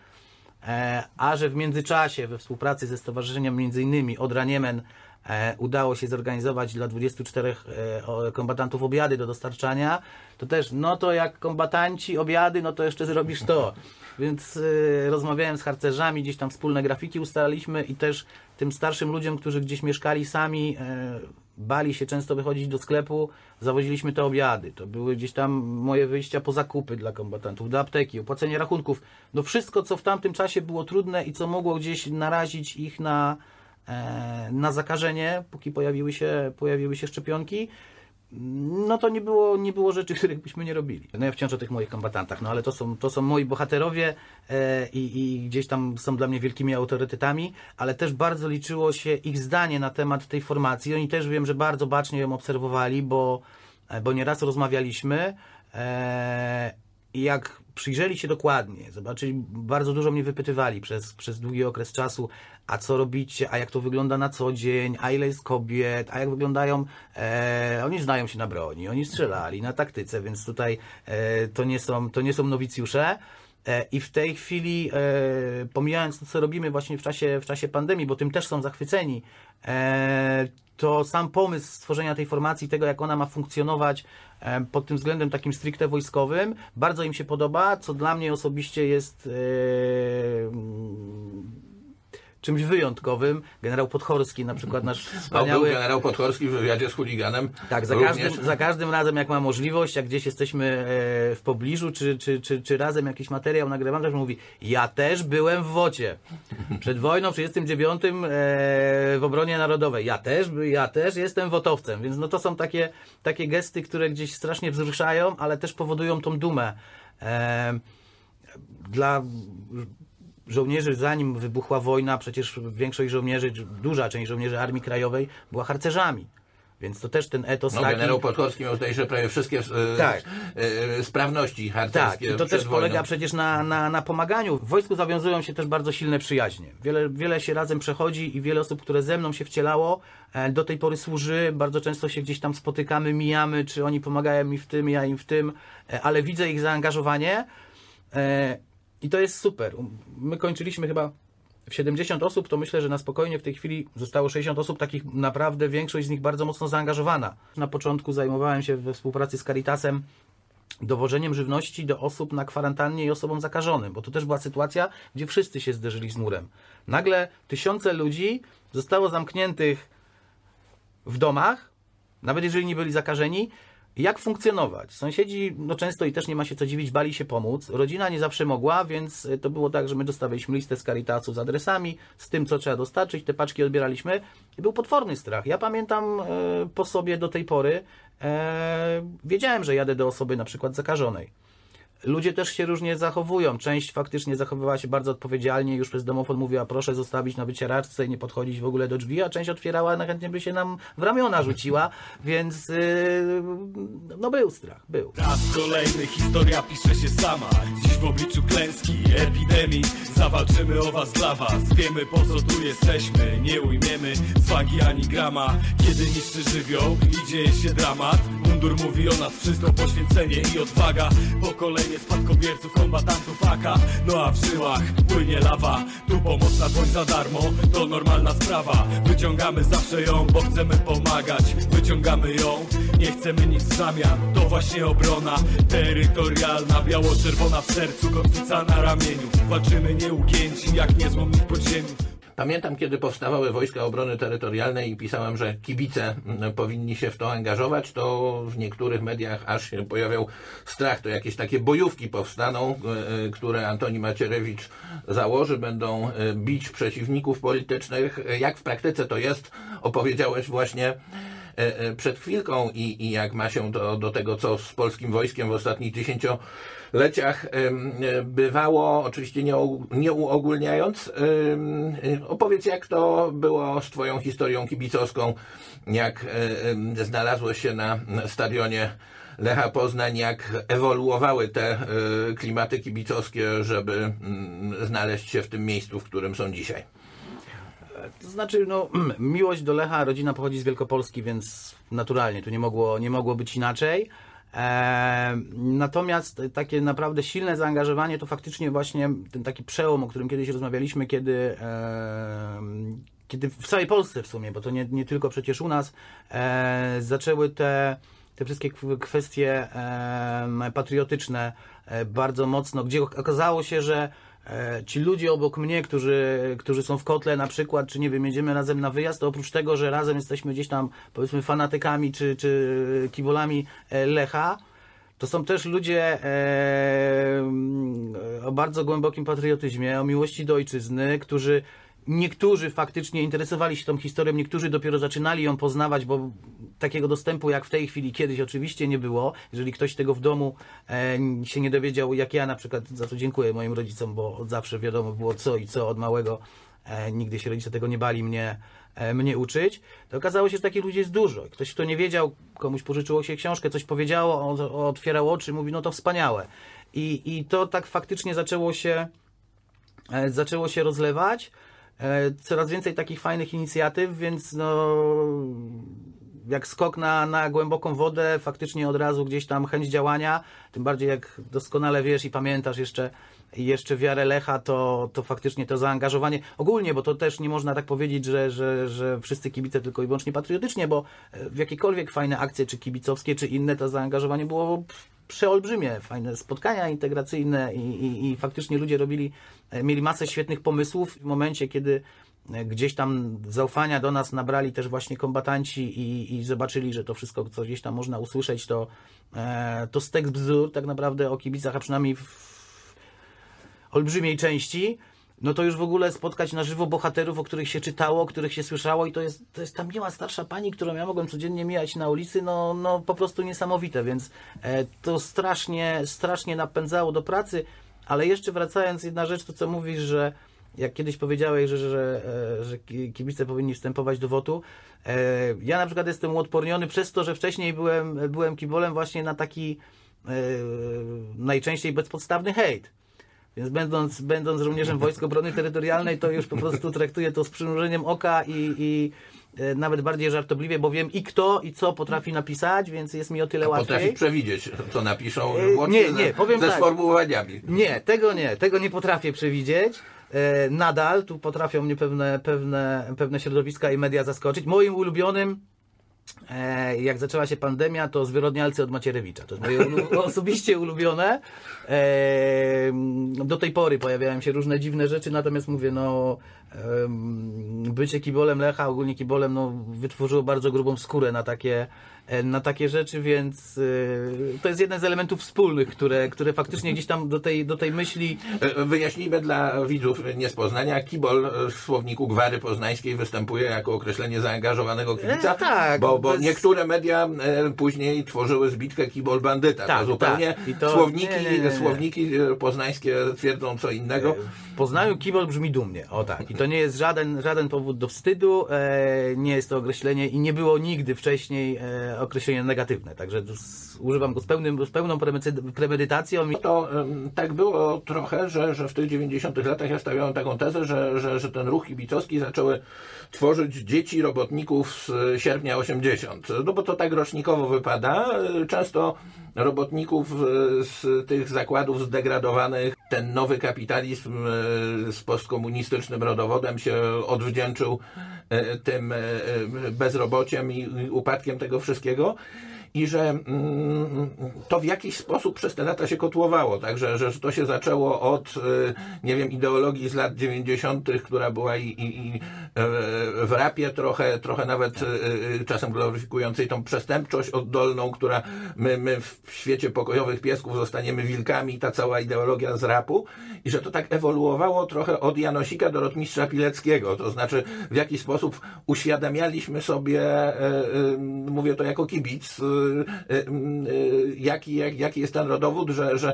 a że w międzyczasie we współpracy ze stowarzyszeniem m.in. Odra Niemen udało się zorganizować dla 24 kombatantów obiady do dostarczania, to też, no to jak kombatanci obiady, no to jeszcze zrobisz to. Więc rozmawiałem z harcerzami, gdzieś tam wspólne grafiki ustaliliśmy i też tym starszym ludziom, którzy gdzieś mieszkali sami, bali się często wychodzić do sklepu, zawoziliśmy te obiady. To były gdzieś tam moje wyjścia po zakupy dla kombatantów, do apteki, opłacenie rachunków. No wszystko, co w tamtym czasie było trudne i co mogło gdzieś narazić ich na zakażenie, póki pojawiły się szczepionki, no to nie było rzeczy, których byśmy nie robili. No ja wciąż o tych moich kombatantach, no ale to są moi bohaterowie i gdzieś tam są dla mnie wielkimi autorytetami, ale też bardzo liczyło się ich zdanie na temat tej formacji. Oni też wiem, że bardzo bacznie ją obserwowali, bo bo nieraz rozmawialiśmy i jak przyjrzeli się dokładnie, zobaczyli, bardzo dużo mnie wypytywali przez długi okres czasu, a co robicie, a jak to wygląda na co dzień, a ile jest kobiet, a jak wyglądają, oni znają się na broni, oni strzelali na taktyce, więc tutaj to nie są nowicjusze. I w tej chwili, pomijając to, co robimy właśnie w czasie pandemii, bo tym też są zachwyceni, to sam pomysł stworzenia tej formacji, tego jak ona ma funkcjonować pod tym względem takim stricte wojskowym, bardzo im się podoba, co dla mnie osobiście jest czymś wyjątkowym. Generał Podchorski na przykład, nasz wspaniały... Był generał Podchorski w wywiadzie z Chuliganem. Tak, za każdym razem jak ma możliwość, jak gdzieś jesteśmy w pobliżu, czy razem jakiś materiał nagrywam, też mówi, ja też byłem w WOcie. Przed wojną w 1939 w obronie narodowej. Ja też jestem wotowcem. Więc no to są takie gesty, które gdzieś strasznie wzruszają, ale też powodują tą dumę. Dla żołnierzy, zanim wybuchła wojna, przecież większość żołnierzy, duża część żołnierzy Armii Krajowej była harcerzami. Więc to też ten etos taki... Generał Podchorski miał tutaj, że prawie wszystkie sprawności harcerskie. Tak, i to też polega przecież na pomaganiu. W wojsku zawiązują się też bardzo silne przyjaźnie. Wiele się razem przechodzi i wiele osób, które ze mną się wcielało, do tej pory służy. Bardzo często się gdzieś tam spotykamy, mijamy, czy oni pomagają mi w tym, ja im w tym, ale widzę ich zaangażowanie. I to jest super. My kończyliśmy chyba w 70 osób, to myślę, że na spokojnie w tej chwili zostało 60 osób, takich naprawdę większość z nich bardzo mocno zaangażowana. Na początku zajmowałem się we współpracy z Caritasem dowożeniem żywności do osób na kwarantannie i osobom zakażonym, bo to też była sytuacja, gdzie wszyscy się zderzyli z murem. Nagle tysiące ludzi zostało zamkniętych w domach, nawet jeżeli nie byli zakażeni. Jak funkcjonować? Sąsiedzi, no często i też nie ma się co dziwić, bali się pomóc. Rodzina nie zawsze mogła, więc to było tak, że my dostawaliśmy listę z Caritasu z adresami, z tym, co trzeba dostarczyć, te paczki odbieraliśmy i był potworny strach. Ja pamiętam po sobie do tej pory, wiedziałem, że jadę do osoby na przykład zakażonej. Ludzie też się różnie zachowują. Część faktycznie zachowywała się bardzo odpowiedzialnie, już przez domofon mówiła, proszę zostawić na wycieraczce i nie podchodzić w ogóle do drzwi, a część otwierała, chętnie by się nam w ramiona rzuciła, więc no był strach, był. Raz kolejny, historia pisze się sama. Dziś w obliczu klęski, epidemii zawalczymy o was dla was. Wiemy, po co tu jesteśmy, nie ujmiemy swagi ani grama. Kiedy niszczy żywioł i dzieje się dramat, mundur mówi o nas wszystko, poświęcenie i odwaga. Pokolenie spadkobierców, kombatantów AK. No a w żyłach płynie lawa. Tu pomocna dłoń za darmo, to normalna sprawa. Wyciągamy zawsze ją, bo chcemy pomagać. Wyciągamy ją, nie chcemy nic w zamian. To właśnie obrona terytorialna, biało-czerwona w sercu, kotwica na ramieniu. Walczymy nieugięci, jak niezłomni w podziemiu. Pamiętam, kiedy powstawały Wojska Obrony Terytorialnej i pisałem, że kibice powinni się w to angażować, to w niektórych mediach aż się pojawiał strach. To jakieś takie bojówki powstaną, które Antoni Macierewicz założy, będą bić przeciwników politycznych. Jak w praktyce to jest, opowiedziałeś właśnie przed chwilką i jak ma się to do tego, co z polskim wojskiem w ostatnich 10-leciach bywało, oczywiście nie uogólniając. Opowiedz, jak to było z twoją historią kibicowską, jak znalazłeś się na stadionie Lecha Poznań, jak ewoluowały te klimaty kibicowskie, żeby znaleźć się w tym miejscu, w którym są dzisiaj. To znaczy, no, miłość do Lecha, rodzina pochodzi z Wielkopolski, więc naturalnie tu nie mogło być inaczej. Natomiast takie naprawdę silne zaangażowanie to faktycznie właśnie ten taki przełom, o którym kiedyś rozmawialiśmy, kiedy w całej Polsce w sumie, bo to nie tylko przecież u nas, zaczęły te wszystkie kwestie patriotyczne bardzo mocno, gdzie okazało się, że ci ludzie obok mnie, którzy są w kotle na przykład, czy nie wiem, jedziemy razem na wyjazd, to oprócz tego, że razem jesteśmy gdzieś tam, powiedzmy, fanatykami czy kibolami Lecha, to są też ludzie o bardzo głębokim patriotyzmie, o miłości do ojczyzny, niektórzy faktycznie interesowali się tą historią, niektórzy dopiero zaczynali ją poznawać, bo takiego dostępu jak w tej chwili kiedyś oczywiście nie było. Jeżeli ktoś tego w domu się nie dowiedział, jak ja na przykład, za co dziękuję moim rodzicom, bo od zawsze wiadomo było co i co od małego nigdy się rodzice tego nie bali mnie uczyć, to okazało się, że takich ludzi jest dużo. Ktoś, kto nie wiedział, komuś pożyczyło się książkę, coś powiedziało, otwierał oczy, mówi, no to wspaniałe. I to tak faktycznie zaczęło się rozlewać. Coraz więcej takich fajnych inicjatyw, więc no, jak skok na głęboką wodę, faktycznie od razu gdzieś tam chęć działania, tym bardziej jak doskonale wiesz i pamiętasz jeszcze wiarę Lecha, to faktycznie to zaangażowanie ogólnie, bo to też nie można tak powiedzieć, że wszyscy kibice tylko i wyłącznie patriotycznie, bo w jakiekolwiek fajne akcje, czy kibicowskie, czy inne, to zaangażowanie było przeolbrzymie, fajne spotkania integracyjne i faktycznie ludzie mieli masę świetnych pomysłów. W momencie, kiedy gdzieś tam zaufania do nas nabrali też właśnie kombatanci i zobaczyli, że to wszystko, co gdzieś tam można usłyszeć, to stek bzdur tak naprawdę o kibicach, a przynajmniej w olbrzymiej części, no to już w ogóle spotkać na żywo bohaterów, o których się czytało, o których się słyszało i to jest ta miła starsza pani, którą ja mogłem codziennie mijać na ulicy, no po prostu niesamowite, więc to strasznie napędzało do pracy, ale jeszcze wracając, jedna rzecz, to co mówisz, że jak kiedyś powiedziałeś, że kibice powinni wstępować do WOT-u, ja na przykład jestem uodporniony przez to, że wcześniej byłem kibolem właśnie na taki najczęściej bezpodstawny hejt. Więc będąc żołnierzem Wojsk Obrony Terytorialnej, to już po prostu traktuję to z przymrużeniem oka i nawet bardziej żartobliwie, bo wiem i kto i co potrafi napisać, więc jest mi o tyle łatwiej. Potrafi przewidzieć, co napiszą łącznie powiem ze tak, sformułowaniami. Nie, tego nie potrafię przewidzieć. Nadal tu potrafią mnie pewne środowiska i media zaskoczyć. Moim ulubionym, jak zaczęła się pandemia, to Zwyrodnialcy od Macierewicza. To jest moje osobiście ulubione. Do tej pory pojawiają się różne dziwne rzeczy, natomiast mówię, bycie kibolem Lecha, ogólnie kibolem, wytworzyło bardzo grubą skórę na takie rzeczy, więc to jest jeden z elementów wspólnych, które faktycznie gdzieś tam do tej myśli... Wyjaśnijmy dla widzów nie z Poznania. Kibol w słowniku Gwary Poznańskiej występuje jako określenie zaangażowanego kibica, tak, bo niektóre media później tworzyły zbitkę kibol bandyta. Tak, to zupełnie tak. I to, słowniki poznańskie twierdzą co innego. W Poznaniu kibol brzmi dumnie, o tak. I to nie jest żaden powód do wstydu, nie jest to określenie i nie było nigdy wcześniej określenie negatywne, także używam go z pełną premedytacją. To tak było trochę, że w tych 90 latach ja stawiałem taką tezę, że ten ruch kibicowski zaczęły tworzyć dzieci robotników z sierpnia 80. No bo to tak rocznikowo wypada. Często robotników z tych zakładów zdegradowanych ten nowy kapitalizm z postkomunistycznym rodowodem się odwdzięczył tym bezrobociem i upadkiem tego wszystkiego. I że to w jakiś sposób przez te lata się kotłowało, także że to się zaczęło od, nie wiem, ideologii z lat 90., która była i w rapie trochę nawet czasem gloryfikującej tą przestępczość oddolną, która my w świecie pokojowych piesków zostaniemy wilkami, ta cała ideologia z rapu i że to tak ewoluowało trochę od Janosika do rotmistrza Pileckiego, to znaczy w jakiś sposób uświadamialiśmy sobie, mówię to jako kibic, jaki jest ten rodowód,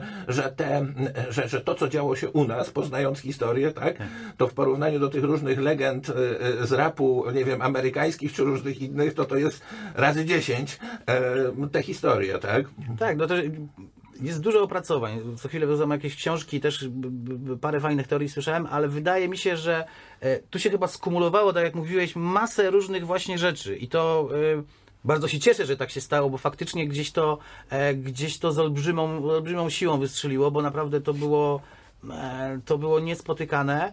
że to, co działo się u nas, poznając historię, tak, to w porównaniu do tych różnych legend z rapu, nie wiem, amerykańskich czy różnych innych, to jest razy 10 te historie, tak? Tak, no to jest dużo opracowań. Co chwilę wezmę jakieś książki, też parę fajnych teorii słyszałem, ale wydaje mi się, że tu się chyba skumulowało, tak jak mówiłeś, masę różnych właśnie rzeczy i to bardzo się cieszę, że tak się stało, bo faktycznie gdzieś to z olbrzymią siłą wystrzeliło, bo naprawdę to było niespotykane.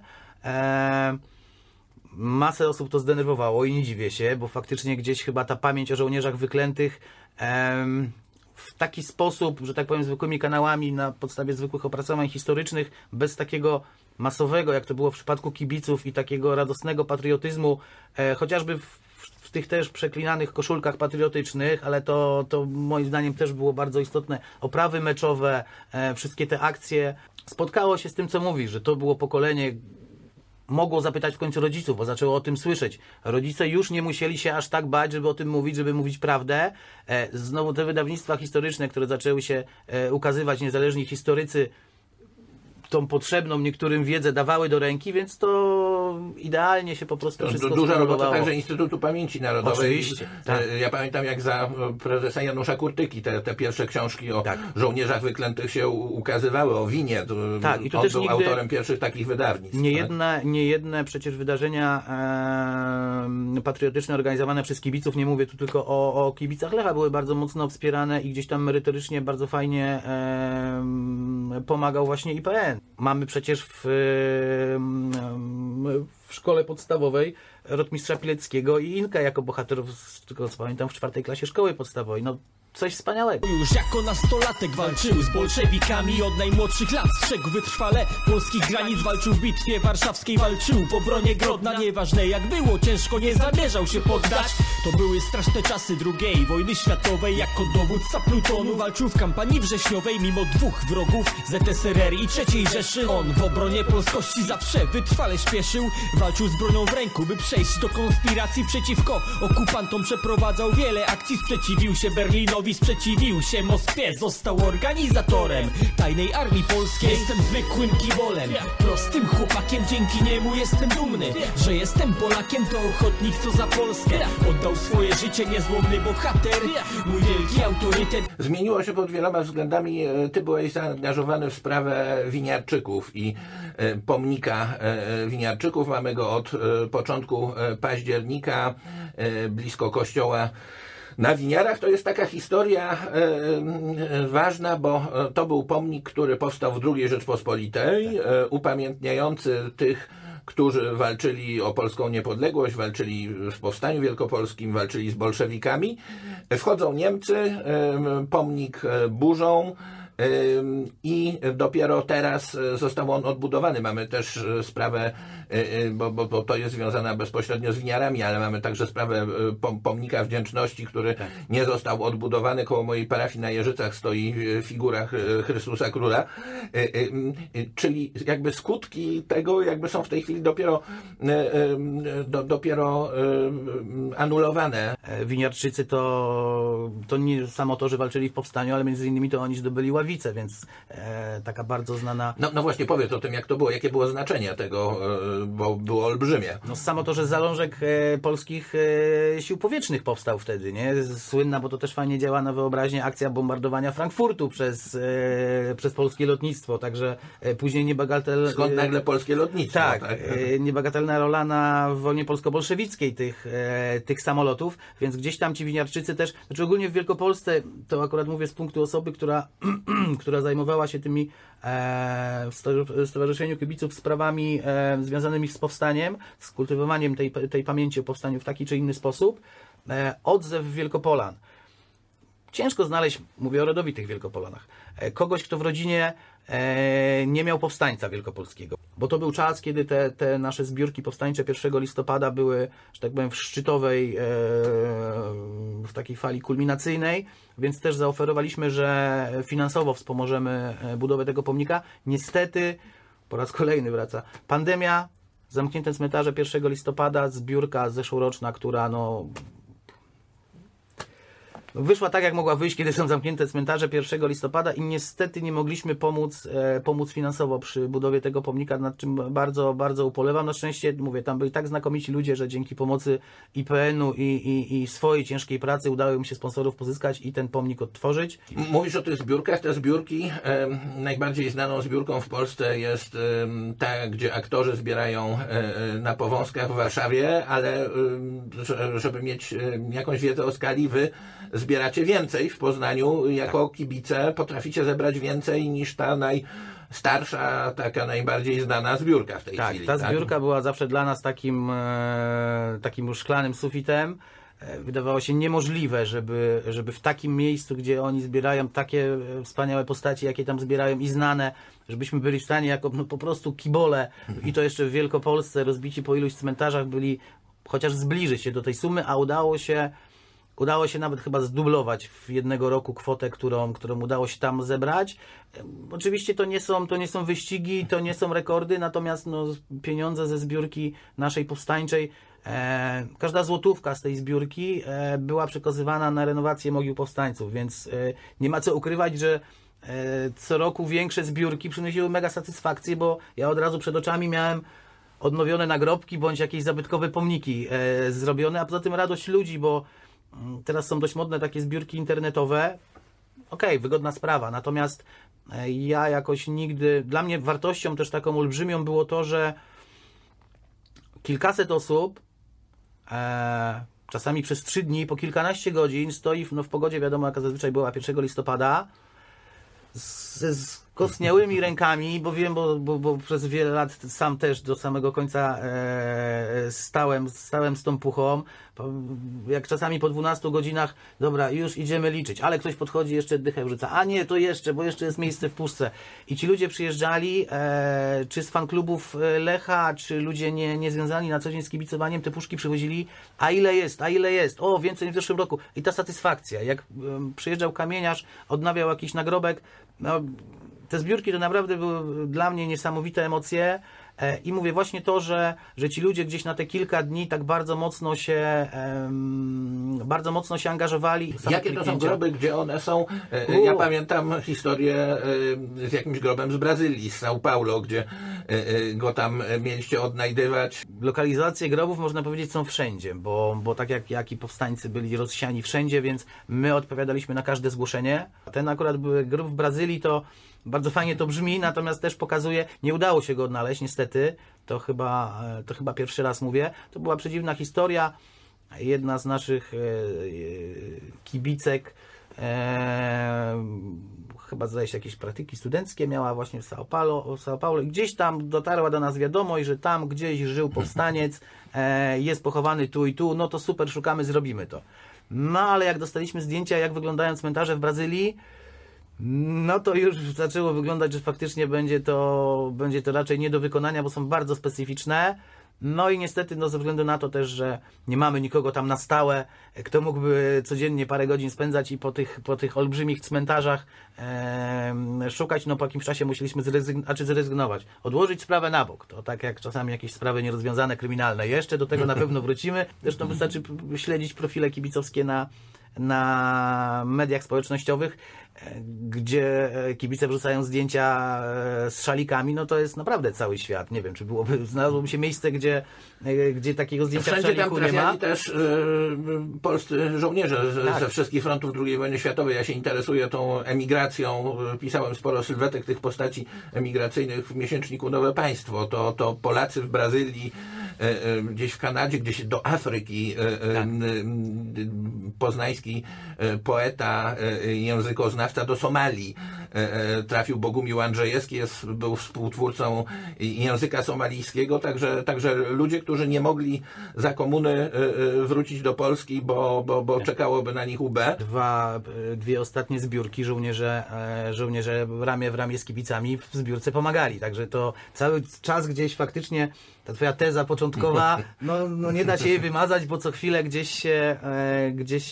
Masę osób to zdenerwowało i nie dziwię się, bo faktycznie gdzieś chyba ta pamięć o żołnierzach wyklętych w taki sposób, że tak powiem, zwykłymi kanałami, na podstawie zwykłych opracowań historycznych, bez takiego masowego, jak to było w przypadku kibiców i takiego radosnego patriotyzmu, chociażby w tych też przeklinanych koszulkach patriotycznych, ale to moim zdaniem też było bardzo istotne. Oprawy meczowe, wszystkie te akcje. Spotkało się z tym, co mówisz, że to było pokolenie, mogło zapytać w końcu rodziców, bo zaczęło o tym słyszeć. Rodzice już nie musieli się aż tak bać, żeby o tym mówić, żeby mówić prawdę. Znowu te wydawnictwa historyczne, które zaczęły się ukazywać, niezależni historycy, tą potrzebną niektórym wiedzę dawały do ręki, więc to idealnie się po prostu wszystko Duża robota skontrolowało. także Instytutu Pamięci Narodowej. Oczywiście, tak. Ja pamiętam, jak za prezesa Janusza Kurtyki te pierwsze książki o Tak. żołnierzach wyklętych się ukazywały, o winie. Tak, i to on też był nigdy autorem pierwszych takich wydawnictw. Niejedne przecież wydarzenia patriotyczne organizowane przez kibiców, nie mówię tu tylko o kibicach Lecha, były bardzo mocno wspierane i gdzieś tam merytorycznie bardzo fajnie pomagał właśnie IPN. Mamy przecież w szkole podstawowej rotmistrza Pileckiego i Inkę jako bohaterów, tylko co pamiętam, w 4. klasie szkoły podstawowej. No, coś wspaniałego. Już jako nastolatek walczył z bolszewikami. Od najmłodszych lat strzegł wytrwale polskich granic. Walczył w bitwie warszawskiej, walczył w obronie Grodna. Nieważne jak było, ciężko nie zamierzał się poddać. To były straszne czasy II wojny światowej. Jako dowódca plutonu walczył w kampanii wrześniowej. Mimo 2 wrogów, ZSRR i III Rzeszy. On w obronie polskości zawsze wytrwale śpieszył. Walczył z bronią w ręku, by przejść do konspiracji przeciwko okupantom. Przeprowadzał wiele akcji, sprzeciwił się Berlinowi, sprzeciwił się Moskwie. Został organizatorem tajnej armii polskiej. Jestem zwykłym kibolem, prostym chłopakiem. Dzięki niemu jestem dumny, że jestem Polakiem. To ochotnik, co za Polskę oddał swoje życie. Niezłomny bohater, mój wielki autorytet. Zmieniło się pod wieloma względami. Ty byłeś zaangażowany w sprawę winiarczyków i pomnika winiarczyków. Mamy go od początku października blisko kościoła na Winiarach. To jest taka historia ważna, bo to był pomnik, który powstał w II Rzeczpospolitej, upamiętniający tych, którzy walczyli o polską niepodległość, walczyli w Powstaniu Wielkopolskim, walczyli z bolszewikami. Wchodzą Niemcy, pomnik burzą, i dopiero teraz został on odbudowany. Mamy też sprawę, bo to jest związane bezpośrednio z winiarami, ale mamy także sprawę pomnika wdzięczności, który nie został odbudowany. Koło mojej parafii na Jeżycach stoi figura Chrystusa Króla. Czyli jakby skutki tego jakby są w tej chwili dopiero anulowane. Winiarczycy to nie samo to, że walczyli w powstaniu, ale między innymi to oni zdobyli Ławicę, więc taka bardzo znana... No właśnie, powiedz o tym, jak to było, jakie było znaczenie tego, bo było olbrzymie. No samo to, że zalążek polskich sił powietrznych powstał wtedy, nie? Słynna, bo to też fajnie działa na wyobraźnię, akcja bombardowania Frankfurtu przez polskie lotnictwo, także później niebagatelna... Skąd nagle polskie lotnictwo? Tak, niebagatelna rola na wojnie polsko-bolszewickiej tych samolotów, więc gdzieś tam ci winiarczycy też, znaczy ogólnie w Wielkopolsce, to akurat mówię z punktu osoby, która zajmowała się tymi w Stowarzyszeniu Kibiców sprawami związanymi z powstaniem, z kultywowaniem tej pamięci o powstaniu w taki czy inny sposób. Odzew Wielkopolan. Ciężko znaleźć, mówię o rodowitych Wielkopolanach, kogoś, kto w rodzinie nie miał powstańca wielkopolskiego. Bo to był czas, kiedy te nasze zbiórki powstańcze 1 listopada były, że tak powiem, w szczytowej, w takiej fali kulminacyjnej, więc też zaoferowaliśmy, że finansowo wspomożemy budowę tego pomnika. Niestety, po raz kolejny wraca pandemia, zamknięte cmentarze 1 listopada, zbiórka zeszłoroczna, która wyszła tak, jak mogła wyjść, kiedy są zamknięte cmentarze 1 listopada i niestety nie mogliśmy pomóc finansowo przy budowie tego pomnika, nad czym bardzo, bardzo ubolewam. Na szczęście, mówię, tam byli tak znakomici ludzie, że dzięki pomocy IPN-u i swojej ciężkiej pracy udało mi się sponsorów pozyskać i ten pomnik odtworzyć. Mówisz o tych zbiórkach. Te zbiórki, najbardziej znaną zbiórką w Polsce jest ta, gdzie aktorzy zbierają na Powązkach w Warszawie, ale żeby mieć jakąś wiedzę o skali, wy zbieracie więcej w Poznaniu. Jako kibice potraficie zebrać więcej niż ta najstarsza, taka najbardziej znana zbiórka w tej chwili. Ta zbiórka była zawsze dla nas takim szklanym sufitem. Wydawało się niemożliwe, żeby w takim miejscu, gdzie oni zbierają takie wspaniałe postaci, jakie tam zbierają i znane, żebyśmy byli w stanie jako po prostu kibole i to jeszcze w Wielkopolsce rozbici po iluś cmentarzach byli chociaż zbliżyć się do tej sumy, a udało się nawet chyba zdublować w jednego roku kwotę, którą udało się tam zebrać. Oczywiście to nie są wyścigi, to nie są rekordy, natomiast pieniądze ze zbiórki naszej powstańczej, każda złotówka z tej zbiórki była przekazywana na renowację mogił powstańców, więc nie ma co ukrywać, że co roku większe zbiórki przynosiły mega satysfakcję, bo ja od razu przed oczami miałem odnowione nagrobki bądź jakieś zabytkowe pomniki zrobione, a poza tym radość ludzi, bo teraz są dość modne takie zbiórki internetowe. Okej, wygodna sprawa, natomiast ja jakoś nigdy, dla mnie wartością też taką olbrzymią było to, że kilkaset osób czasami przez 3 dni, po kilkanaście godzin stoi w pogodzie, wiadomo jaka zazwyczaj była 1 listopada, ze skostniałymi rękami, bo wiem, bo przez wiele lat sam też do samego końca stałem z tą puchą. Jak czasami po 12 godzinach, dobra, już idziemy liczyć, ale ktoś podchodzi, jeszcze dychę wrzuca, a nie, to jeszcze, bo jeszcze jest miejsce w puszce. I ci ludzie przyjeżdżali, czy z fanklubów Lecha, czy ludzie niezwiązani na co dzień z kibicowaniem, te puszki przywozili, a ile jest, o, więcej niż w zeszłym roku. I ta satysfakcja, jak przyjeżdżał kamieniarz, odnawiał jakiś nagrobek, no, te zbiórki to naprawdę były dla mnie niesamowite emocje i mówię właśnie to, że ci ludzie gdzieś na te kilka dni tak bardzo mocno się angażowali. Jakie to są groby, gdzie one są? Ja pamiętam historię z jakimś grobem z Brazylii, z São Paulo, gdzie go tam mieliście odnajdywać. Lokalizacje grobów, można powiedzieć, są wszędzie, bo tak jak i powstańcy byli rozsiani wszędzie, więc my odpowiadaliśmy na każde zgłoszenie. Ten akurat grób w Brazylii to bardzo fajnie to brzmi, natomiast też pokazuje, nie udało się go odnaleźć, niestety. To chyba pierwszy raz mówię. To była przedziwna historia. Jedna z naszych kibicek, chyba zdaje się jakieś praktyki studenckie miała właśnie w São Paulo. Gdzieś tam dotarła do nas wiadomość, że tam gdzieś żył powstaniec, jest pochowany tu i tu, no to super, szukamy, zrobimy to. No ale jak dostaliśmy zdjęcia, jak wyglądają cmentarze w Brazylii, no to już zaczęło wyglądać, że faktycznie będzie to raczej nie do wykonania, bo są bardzo specyficzne. No i niestety, no ze względu na to też, że nie mamy nikogo tam na stałe, kto mógłby codziennie parę godzin spędzać i po tych olbrzymich cmentarzach szukać, no po jakimś czasie musieliśmy zrezygnować. Odłożyć sprawę na bok. To tak jak czasami jakieś sprawy nierozwiązane, kryminalne. Jeszcze do tego na pewno wrócimy. Zresztą wystarczy śledzić profile kibicowskie na mediach społecznościowych, gdzie kibice wrzucają zdjęcia z szalikami, no to jest naprawdę cały świat. Nie wiem, czy znalazłoby się miejsce, gdzie takiego zdjęcia w szaliku nie ma. Też polscy żołnierze ze wszystkich frontów II wojny światowej. Ja się interesuję tą emigracją. Pisałem sporo sylwetek tych postaci emigracyjnych w miesięczniku Nowe Państwo. To Polacy w Brazylii, gdzieś w Kanadzie, gdzieś do Afryki. Poznański poeta, językoznawca do Somalii trafił. Bogumił Andrzejewski był współtwórcą języka somalijskiego, także ludzie, którzy nie mogli za komuny wrócić do Polski, bo czekałoby na nich UB. Dwie ostatnie zbiórki żołnierze ramię w ramię z kibicami w zbiórce pomagali, także to cały czas gdzieś faktycznie ta twoja teza początkowa, no nie da się jej wymazać, bo co chwilę gdzieś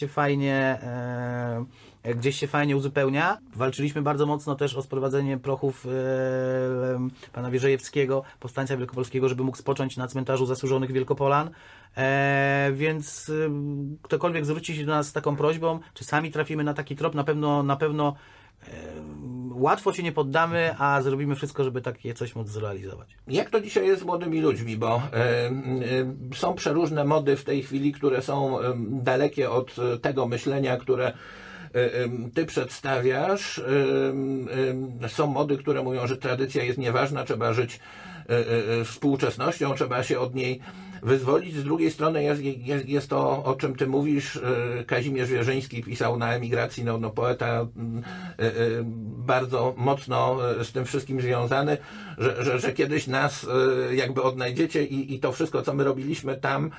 się fajnie uzupełnia. Walczyliśmy bardzo mocno też o sprowadzenie prochów pana Wierzejewskiego, powstańca wielkopolskiego, żeby mógł spocząć na cmentarzu zasłużonych Wielkopolan. Więc ktokolwiek zwróci się do nas z taką prośbą, czy sami trafimy na taki trop, na pewno łatwo się nie poddamy, a zrobimy wszystko, żeby takie coś móc zrealizować. Jak to dzisiaj jest z młodymi ludźmi, bo są przeróżne mody w tej chwili, które są dalekie od tego myślenia, które ty przedstawiasz. Są mody, które mówią, że tradycja jest nieważna, trzeba żyć współczesnością, trzeba się od niej wyzwolić. Z drugiej strony jest to, o czym ty mówisz. Kazimierz Wierzyński pisał na emigracji, poeta bardzo mocno z tym wszystkim związany, że kiedyś nas jakby odnajdziecie i to wszystko, co my robiliśmy tam,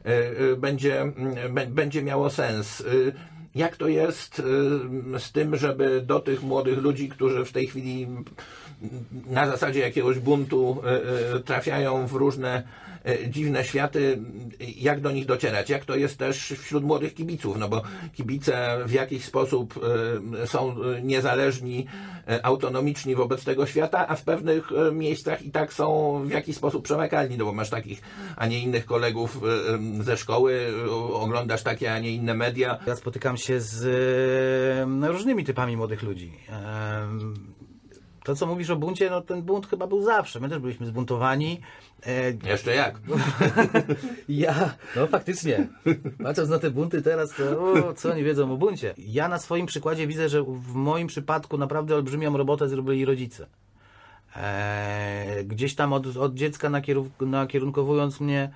będzie miało sens. Jak to jest z tym, żeby do tych młodych ludzi, którzy w tej chwili na zasadzie jakiegoś buntu trafiają w różne dziwne światy, jak do nich docierać? Jak to jest też wśród młodych kibiców? No bo kibice w jakiś sposób są niezależni, autonomiczni wobec tego świata, a w pewnych miejscach i tak są w jakiś sposób przemakalni, no bo masz takich, a nie innych kolegów ze szkoły, oglądasz takie, a nie inne media. Ja spotykam się z różnymi typami młodych ludzi. To, co mówisz o buncie, no ten bunt chyba był zawsze. My też byliśmy zbuntowani. Jeszcze jak? No faktycznie. Patrząc na te bunty teraz, to co oni wiedzą o buncie. Ja na swoim przykładzie widzę, że w moim przypadku naprawdę olbrzymią robotę zrobili rodzice. Gdzieś tam od dziecka nakierunkowując mnie,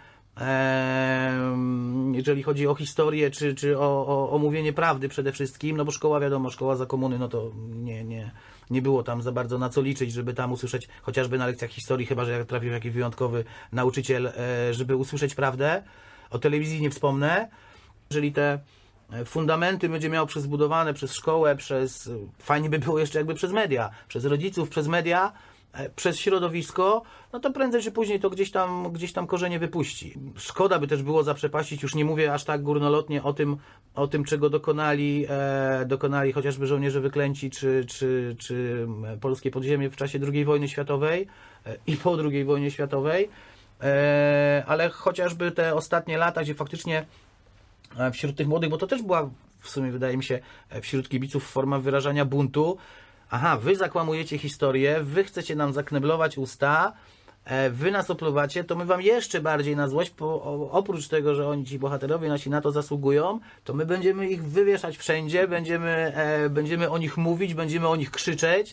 jeżeli chodzi o historię, czy o mówienie prawdy przede wszystkim, no bo szkoła, wiadomo, szkoła za komuny, no to nie było tam za bardzo na co liczyć, żeby tam usłyszeć, chociażby na lekcjach historii, chyba że jak trafił jakiś wyjątkowy nauczyciel, żeby usłyszeć prawdę. O telewizji nie wspomnę. Jeżeli te fundamenty będzie miał zbudowane przez szkołę, fajnie by było jeszcze jakby przez media, przez rodziców, przez media, przez środowisko, no to prędzej czy później to gdzieś tam korzenie wypuści. Szkoda by też było zaprzepaścić, już nie mówię aż tak górnolotnie o tym czego dokonali chociażby żołnierze wyklęci, czy polskie podziemie w czasie II wojny światowej i po II wojnie światowej, ale chociażby te ostatnie lata, gdzie faktycznie wśród tych młodych, bo to też była w sumie, wydaje mi się, wśród kibiców forma wyrażania buntu. Aha, wy zakłamujecie historię, wy chcecie nam zakneblować usta, wy nas opluwacie, to my wam jeszcze bardziej na złość, oprócz tego, że oni, ci bohaterowie nasi na to zasługują, to my będziemy ich wywieszać wszędzie, będziemy o nich mówić, będziemy o nich krzyczeć.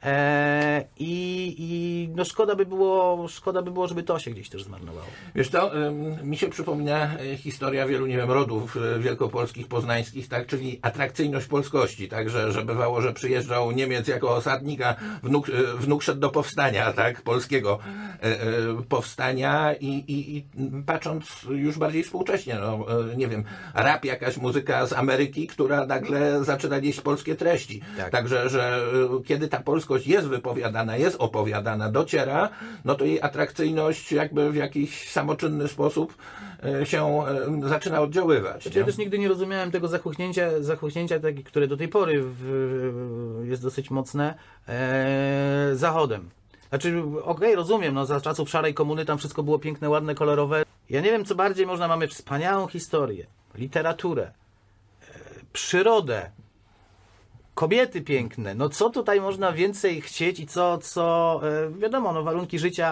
I no szkoda by było, żeby to się gdzieś też zmarnowało. Wiesz co, mi się przypomina historia wielu, nie wiem, rodów wielkopolskich, poznańskich, tak, czyli atrakcyjność polskości, tak, że bywało, że przyjeżdżał Niemiec jako osadnik, a wnuk szedł do powstania, tak, polskiego powstania i patrząc już bardziej współcześnie, no, nie wiem, rap, jakaś muzyka z Ameryki, która nagle zaczyna nieść polskie treści. Tak. Także, że kiedy ta polskość jest wypowiadana, jest opowiadana, dociera, no to jej atrakcyjność jakby w jakiś samoczynny sposób się zaczyna oddziaływać. Ja też nigdy nie rozumiałem tego zachłyśnięcia takie, które do tej pory jest dosyć mocne, Zachodem. Znaczy, okej, rozumiem, no za czasów szarej komuny tam wszystko było piękne, ładne, kolorowe. Ja nie wiem, co bardziej mamy wspaniałą historię, literaturę, przyrodę, kobiety piękne, no co tutaj można więcej chcieć i co wiadomo, no warunki życia,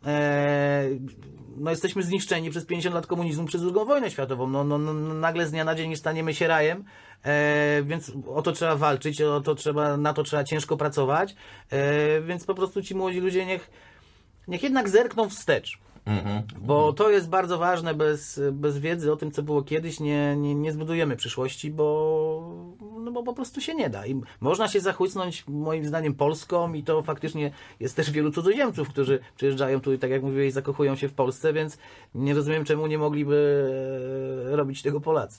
no jesteśmy zniszczeni przez 50 lat komunizmu, przez II wojnę światową, no nagle z dnia na dzień nie staniemy się rajem, więc o to trzeba walczyć, na to trzeba ciężko pracować, więc po prostu ci młodzi ludzie niech jednak zerkną wstecz. Bo to jest bardzo ważne, bez wiedzy o tym, co było kiedyś, nie zbudujemy przyszłości, bo po prostu się nie da. I można się zachłysnąć, moim zdaniem, Polską i to faktycznie jest też wielu cudzoziemców, którzy przyjeżdżają tu i tak jak mówiłeś, zakochują się w Polsce, więc nie rozumiem, czemu nie mogliby robić tego Polacy.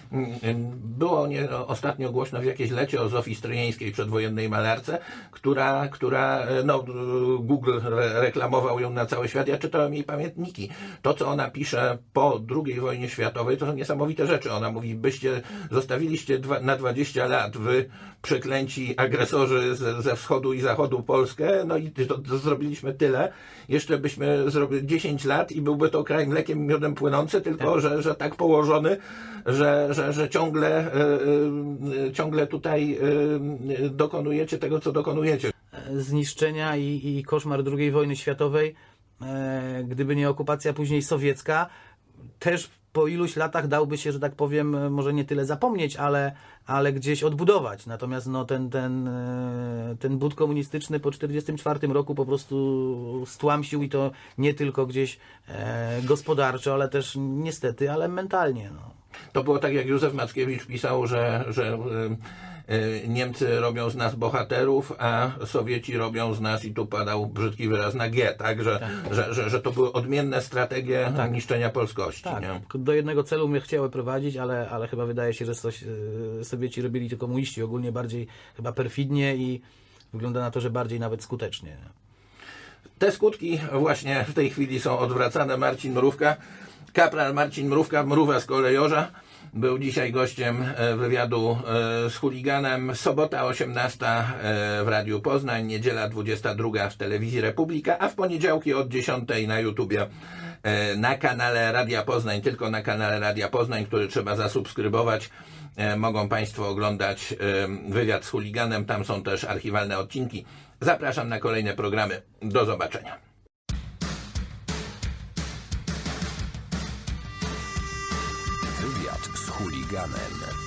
Było ostatnio głośno w jakiejś lecie o Zofii Stryjeńskiej, przedwojennej malarce, która no, Google reklamował ją na cały świat. Ja czytałem jej pamiętniki. To, co ona pisze po II wojnie światowej, to są niesamowite rzeczy. Ona mówi, zostawiliście na 20 lat wy przeklęci agresorzy ze wschodu i zachodu Polskę, no i to zrobiliśmy tyle. Jeszcze byśmy zrobili 10 lat i byłby to kraj mlekiem i miodem płynący, tylko że tak położony, że ciągle tutaj dokonujecie tego, co dokonujecie. Zniszczenia i koszmar II wojny światowej, gdyby nie okupacja później sowiecka, też po iluś latach dałby się, że tak powiem, może nie tyle zapomnieć, ale gdzieś odbudować. Natomiast no, ten bunt komunistyczny po 1944 roku po prostu stłamsił i to nie tylko gdzieś gospodarczo, ale też niestety, ale mentalnie. No. To było tak, jak Józef Mackiewicz pisał, że Niemcy robią z nas bohaterów, a Sowieci robią z nas, i tu padał brzydki wyraz, na G, tak? Że to były odmienne strategie niszczenia polskości. Tak. Nie? Do jednego celu mnie chciały prowadzić, ale chyba wydaje się, że Sowieci robili to komuniści ogólnie bardziej chyba perfidnie i wygląda na to, że bardziej nawet skutecznie. Te skutki właśnie w tej chwili są odwracane. Marcin Mrówka, kapral Marcin Mrówka, Mrówa z Kolejorza, był dzisiaj gościem wywiadu z chuliganem. Sobota 18 w Radiu Poznań, niedziela 22 w Telewizji Republika, a w poniedziałki od 10 na YouTubie na kanale Radia Poznań, tylko na kanale Radia Poznań, który trzeba zasubskrybować. Mogą Państwo oglądać wywiad z chuliganem, tam są też archiwalne odcinki. Zapraszam na kolejne programy. Do zobaczenia. Wywiad z chuliganem.